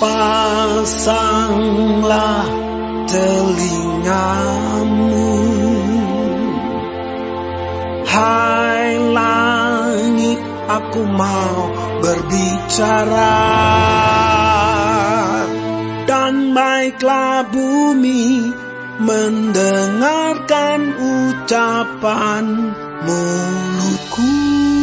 pasanglah telingamu. Hai langit, aku mau berbicara, dan baiklah bumi mendengarkan ucapan mulutku.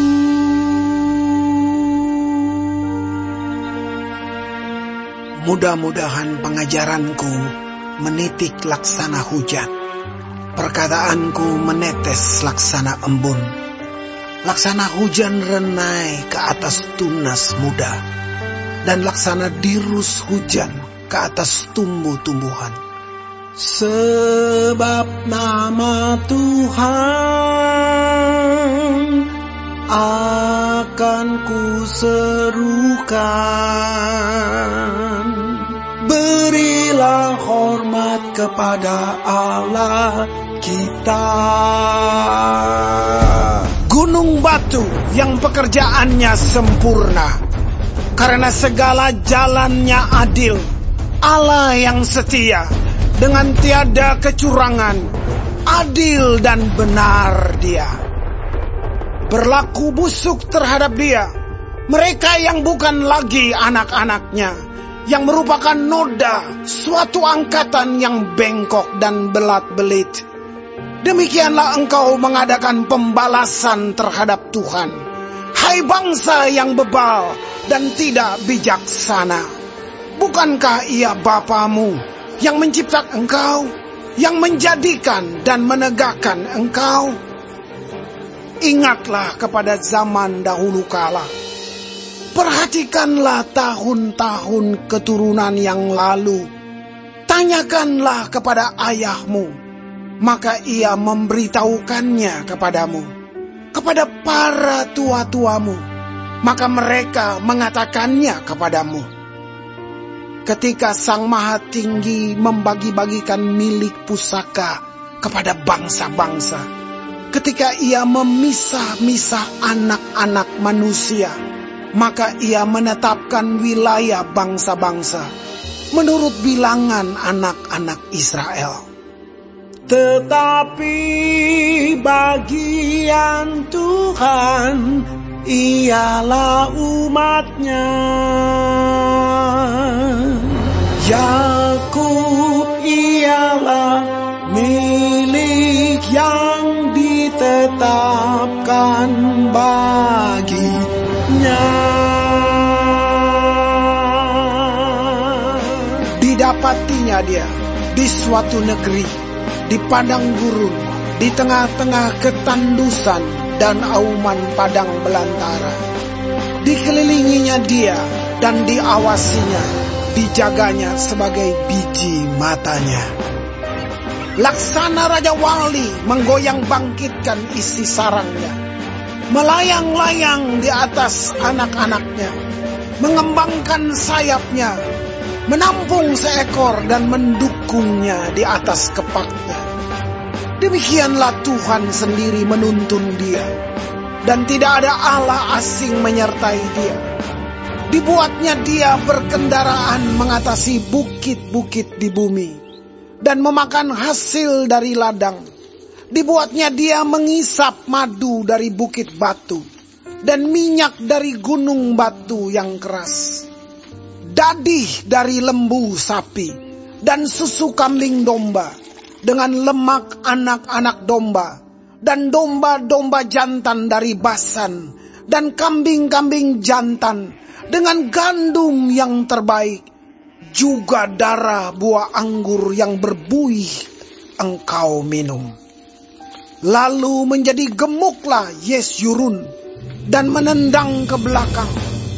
Mudah-mudahan pengajaranku menitik laksana hujan, perkataanku menetes laksana embun, laksana hujan renai ke atas tunas muda, dan laksana dirus hujan ke atas tumbuh-tumbuhan. Sebab nama Tuhan akan kuserukan. Berilah hormat kepada Allah kita. Gunung batu yang pekerjaannya sempurna, karena segala jalannya adil. Allah yang setia, dengan tiada kecurangan, adil dan benar Dia. Berlaku busuk terhadap Dia mereka yang bukan lagi anak-anaknya, yang merupakan noda, suatu angkatan yang bengkok dan belat-belit. Demikianlah engkau mengadakan pembalasan terhadap Tuhan, hai bangsa yang bebal dan tidak bijaksana. Bukankah Ia Bapamu yang menciptakan engkau, yang menjadikan dan menegakkan engkau? Ingatlah kepada zaman dahulu kala. Perhatikanlah tahun-tahun keturunan yang lalu. Tanyakanlah kepada ayahmu, maka ia memberitahukannya kepadamu. Kepada para tua-tuamu, maka mereka mengatakannya kepadamu. Ketika Sang Maha Tinggi membagi-bagikan milik pusaka kepada bangsa-bangsa, ketika Ia memisah-misah anak-anak manusia, maka Ia menetapkan wilayah bangsa-bangsa menurut bilangan anak-anak Israel. Tetapi bagian Tuhan ialah umat-Nya. Yakub ialah milik yang ditetapkan baginya. Didapatinya dia di suatu negeri, di padang gurun, di tengah-tengah ketandusan dan auman padang belantara. Dikelilinginya dia dan diawasinya, dijaganya sebagai biji matanya. Laksana Raja Wali menggoyang bangkitkan isi sarangnya, melayang-layang di atas anak-anaknya, mengembangkan sayapnya, menampung seekor dan mendukungnya di atas kepaknya. Demikianlah Tuhan sendiri menuntun dia, dan tidak ada Allah asing menyertai dia. Dibuatnya dia berkendaraan mengatasi bukit-bukit di bumi, dan memakan hasil dari ladang. Dibuatnya dia mengisap madu dari bukit batu, dan minyak dari gunung batu yang keras. Dadih dari lembu sapi, dan susu kambing domba, dengan lemak anak-anak domba, dan domba-domba jantan dari Basan, dan kambing-kambing jantan, dengan gandum yang terbaik, juga darah buah anggur yang berbuih engkau minum. Lalu menjadi gemuklah Yesyurun, dan menendang ke belakang.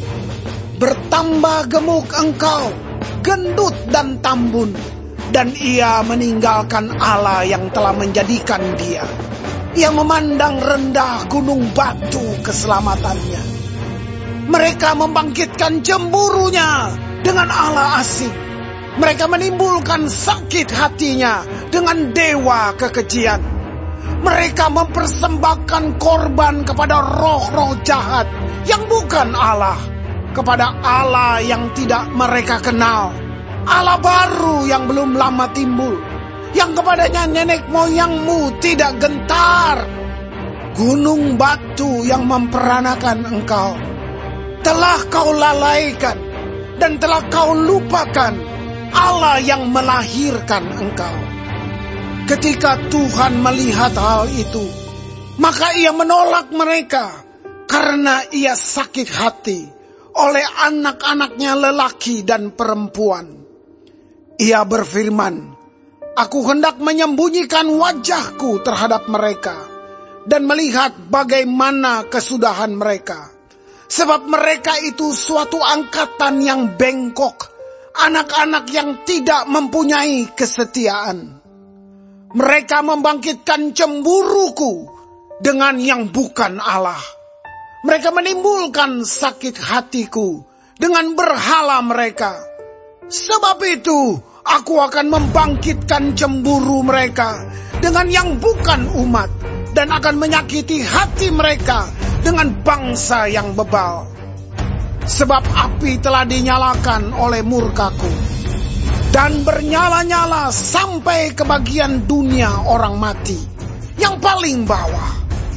Bertambah gemuk engkau, gendut dan tambun, dan ia meninggalkan Allah yang telah menjadikan dia. Ia memandang rendah gunung batu keselamatannya. Mereka membangkitkan cemburunya dengan Allah asing. Mereka menimbulkan sakit hatinya dengan dewa kekejian. Mereka mempersembahkan korban kepada roh-roh jahat yang bukan Allah, kepada Allah yang tidak mereka kenal, Allah baru yang belum lama timbul, yang kepadanya nenek moyangmu tidak gentar. Gunung batu yang memperanakan engkau telah kau lalaikan, dan telah kau lupakan Allah yang melahirkan engkau. Ketika Tuhan melihat hal itu, maka ia menolak mereka, karena ia sakit hati oleh anak-anaknya lelaki dan perempuan. Ia berfirman, aku hendak menyembunyikan wajahku terhadap mereka, dan melihat bagaimana kesudahan mereka. Sebab mereka itu suatu angkatan yang bengkok, anak-anak yang tidak mempunyai kesetiaan. Mereka membangkitkan cemburuku dengan yang bukan Allah. Mereka menimbulkan sakit hatiku dengan berhala mereka. Sebab itu aku akan membangkitkan cemburu mereka dengan yang bukan umat, dan akan menyakiti hati mereka dengan bangsa yang bebal. Sebab api telah dinyalakan oleh murkaku, dan bernyala-nyala sampai ke bagian dunia orang mati, yang paling bawah.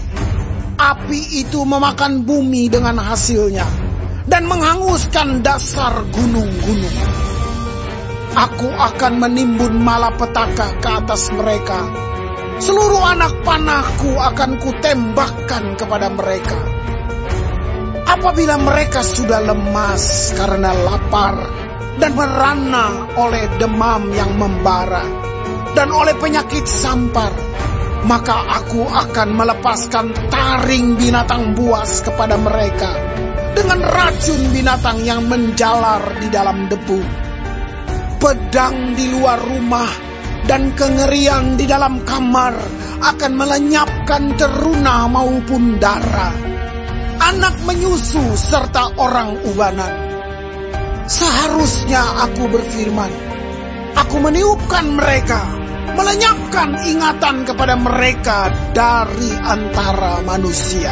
Api itu memakan bumi dengan hasilnya, dan menghanguskan dasar gunung-gunung. Aku akan menimbun malapetaka ke atas mereka. Seluruh anak panahku akan kutembakkan kepada mereka. Apabila mereka sudah lemas karena lapar, dan merana oleh demam yang membara, dan oleh penyakit sampar, maka aku akan melepaskan taring binatang buas kepada mereka, dengan racun binatang yang menjalar di dalam debu. Pedang di luar rumah dan kengerian di dalam kamar akan melenyapkan teruna maupun darah, anak menyusu serta orang ubanan. Seharusnya aku berfirman, aku meniupkan mereka, melenyapkan ingatan kepada mereka dari antara manusia.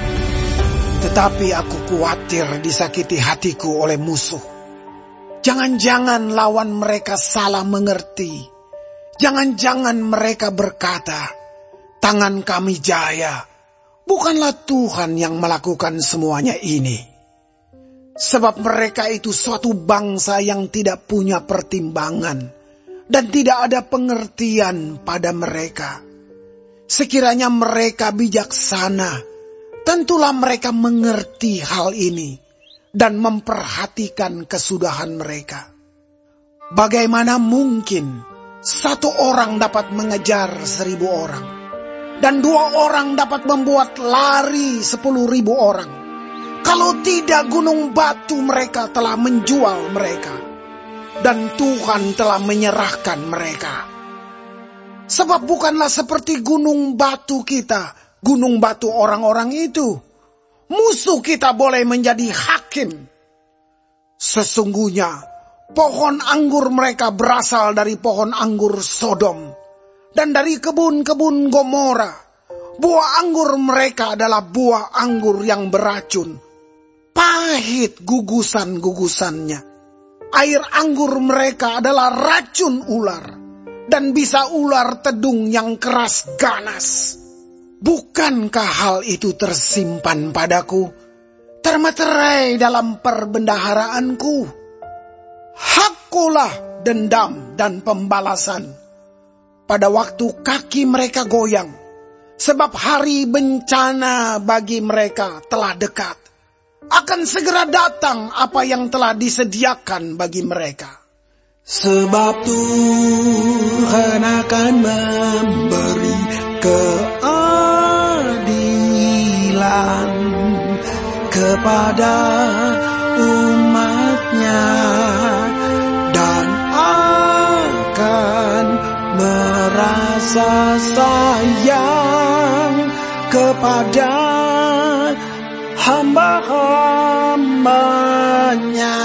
Tetapi aku khawatir disakiti hatiku oleh musuh. Jangan-jangan lawan mereka salah mengerti. Jangan-jangan mereka berkata, tangan kami jaya. Bukanlah Tuhan yang melakukan semuanya ini. Sebab mereka itu suatu bangsa yang tidak punya pertimbangan, dan tidak ada pengertian pada mereka. Sekiranya mereka bijaksana, tentulah mereka mengerti hal ini, dan memperhatikan kesudahan mereka. Bagaimana mungkin satu orang dapat mengejar 1.000 orang, dan 2 orang dapat membuat lari 10.000 orang, kalau tidak gunung batu mereka telah menjual mereka, dan Tuhan telah menyerahkan mereka. Sebab bukanlah seperti gunung batu kita, gunung batu orang-orang itu. Musuh kita boleh menjadi hakim. Sesungguhnya pohon anggur mereka berasal dari pohon anggur Sodom, dan dari kebun-kebun Gomora. Buah anggur mereka adalah buah anggur yang beracun, pahit gugusan-gugusannya. Air anggur mereka adalah racun ular, dan bisa ular tedung yang keras ganas. Bukankah hal itu tersimpan padaku, termeterai dalam perbendaharaanku? Hakulah dendam dan pembalasan pada waktu kaki mereka goyang, sebab hari bencana bagi mereka telah dekat. Akan segera datang apa yang telah disediakan bagi mereka. Sebab Tuhan akan memberi keadilan kepada umatnya, dan akan merasa sayang kepada hamba-hambanya.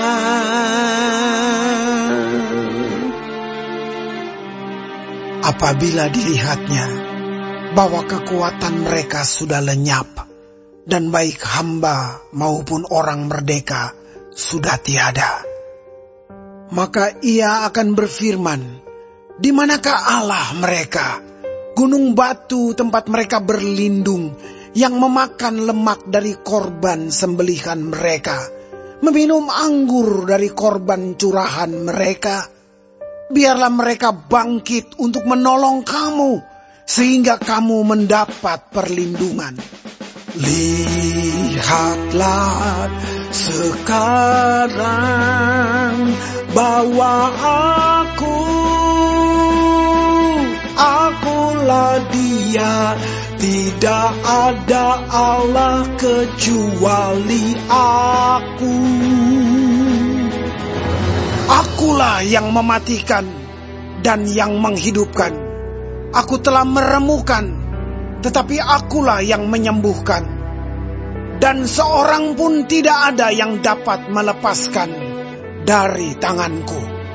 Apabila dilihatnya bahwa kekuatan mereka sudah lenyap, dan baik hamba maupun orang merdeka sudah tiada. Maka ia akan berfirman, di manakah Allah mereka, gunung batu tempat mereka berlindung, yang memakan lemak dari korban sembelihan mereka, meminum anggur dari korban curahan mereka? Biarlah mereka bangkit untuk menolong kamu, sehingga kamu mendapat perlindungan. Lihatlah sekarang bahwa akulah Dia, tidak ada Allah kecuali Aku. Akulah yang mematikan dan yang menghidupkan. Aku telah meremukan, tetapi akulah yang menyembuhkan. Dan seorang pun tidak ada yang dapat melepaskan dari tanganku.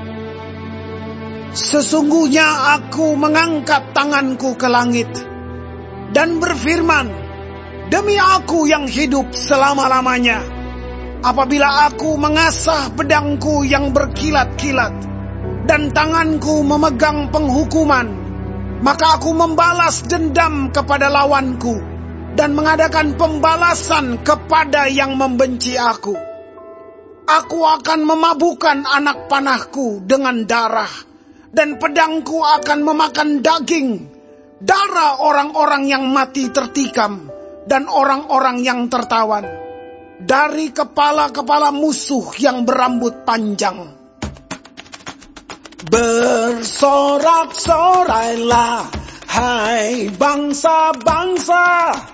Sesungguhnya aku mengangkat tanganku ke langit dan berfirman, demi Aku yang hidup selama-lamanya, apabila aku mengasah pedangku yang berkilat-kilat dan tanganku memegang penghukuman, maka aku membalas dendam kepada lawanku dan mengadakan pembalasan kepada yang membenci aku. Aku akan memabukkan anak panahku dengan darah, dan pedangku akan memakan daging, darah orang-orang yang mati tertikam dan orang-orang yang tertawan, dari kepala-kepala musuh yang berambut panjang. Bersorak-sorailah, hai bangsa-bangsa,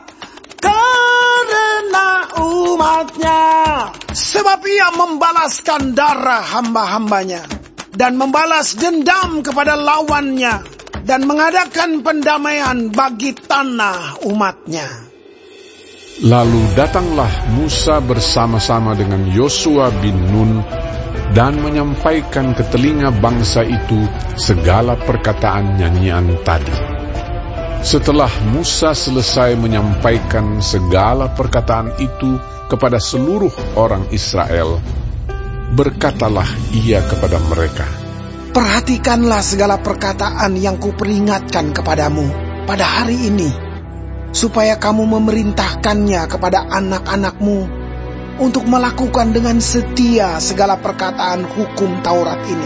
karena umatnya. Sebab ia membalaskan darah hamba-hambanya dan membalas dendam kepada lawannya dan mengadakan pendamaian bagi tanah umatnya. Lalu datanglah Musa bersama-sama dengan Yosua bin Nun dan menyampaikan ke telinga bangsa itu segala perkataan nyanyian tadi. Setelah Musa selesai menyampaikan segala perkataan itu kepada seluruh orang Israel, berkatalah ia kepada mereka, perhatikanlah segala perkataan yang kuperingatkan kepadamu pada hari ini, supaya kamu memerintahkannya kepada anak-anakmu untuk melakukan dengan setia segala perkataan hukum Taurat ini.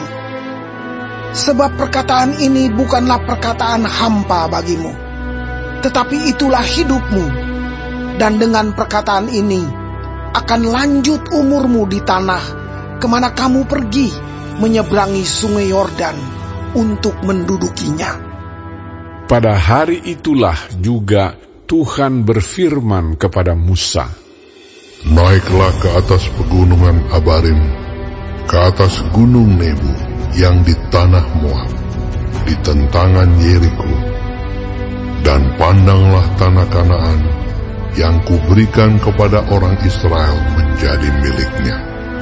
Sebab perkataan ini bukanlah perkataan hampa bagimu, tetapi itulah hidupmu. Dan dengan perkataan ini akan lanjut umurmu di tanah kemana kamu pergi menyeberangi sungai Yordan untuk mendudukinya. Pada hari itulah juga Tuhan berfirman kepada Musa, naiklah ke atas pegunungan Abarim, ke atas gunung Nebo yang di tanah Moab, di tentangan Yeriko, dan pandanglah tanah Kanaan yang kuberikan kepada orang Israel menjadi miliknya.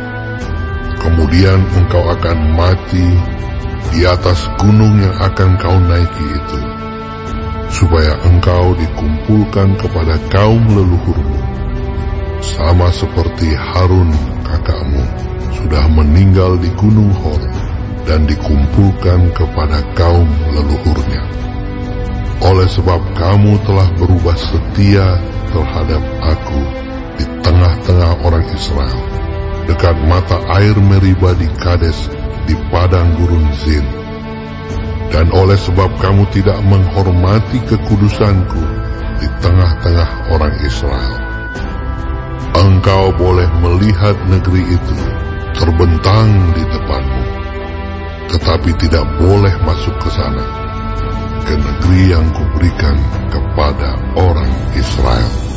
Kemudian engkau akan mati di atas gunung yang akan kau naiki itu, supaya engkau dikumpulkan kepada kaum leluhurmu, sama seperti Harun kakakmu sudah meninggal di gunung Hor dan dikumpulkan kepada kaum leluhurnya. Oleh sebab kamu telah berubah setia terhadap Aku di tengah-tengah orang Israel, dekat mata air Meriba di Kades di padang gurun Zin. Dan oleh sebab kamu tidak menghormati kekudusanku di tengah-tengah orang Israel, engkau boleh melihat negeri itu terbentang di depanmu, tetapi tidak boleh masuk ke sana, ke negeri yang kuberikan kepada orang Israel.